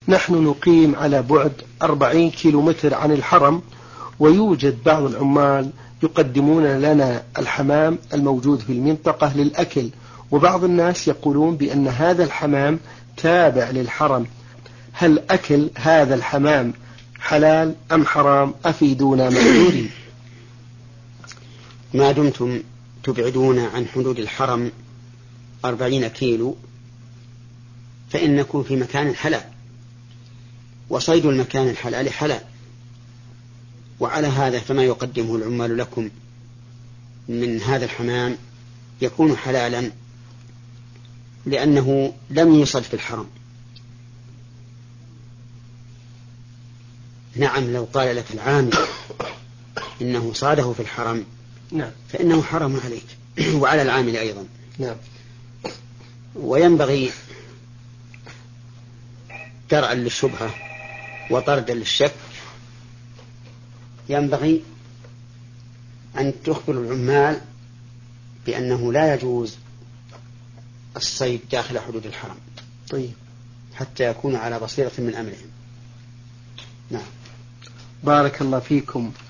نحن نقيم على بعد 40 كيلومتر عن الحرم، ويوجد بعض العمال يقدمون لنا الحمام الموجود في المنطقة للأكل، وبعض الناس يقولون بأن هذا الحمام تابع للحرم. هل أكل هذا الحمام حلال أم حرام؟ أفيدونا معذورين. ما دمتم تبعدون عن حدود الحرم 40 كيلو فإنكم في مكان حلال، وصيد المكان الحلال حلال، وعلى هذا فما يقدمه العمال لكم من هذا الحمام يكون حلالا لأنه لم يصد في الحرم. نعم، لو قال لك العامل إنه صاده في الحرم فإنه حرم عليك وعلى العامل أيضا. وينبغي درءا للشبهة وطردا للشك ينبغي أن تخبر العمال بأنه لا يجوز الصيد داخل حدود الحرم، طيب، حتى يكون على بصيرة من أمرهم. نعم. بارك الله فيكم.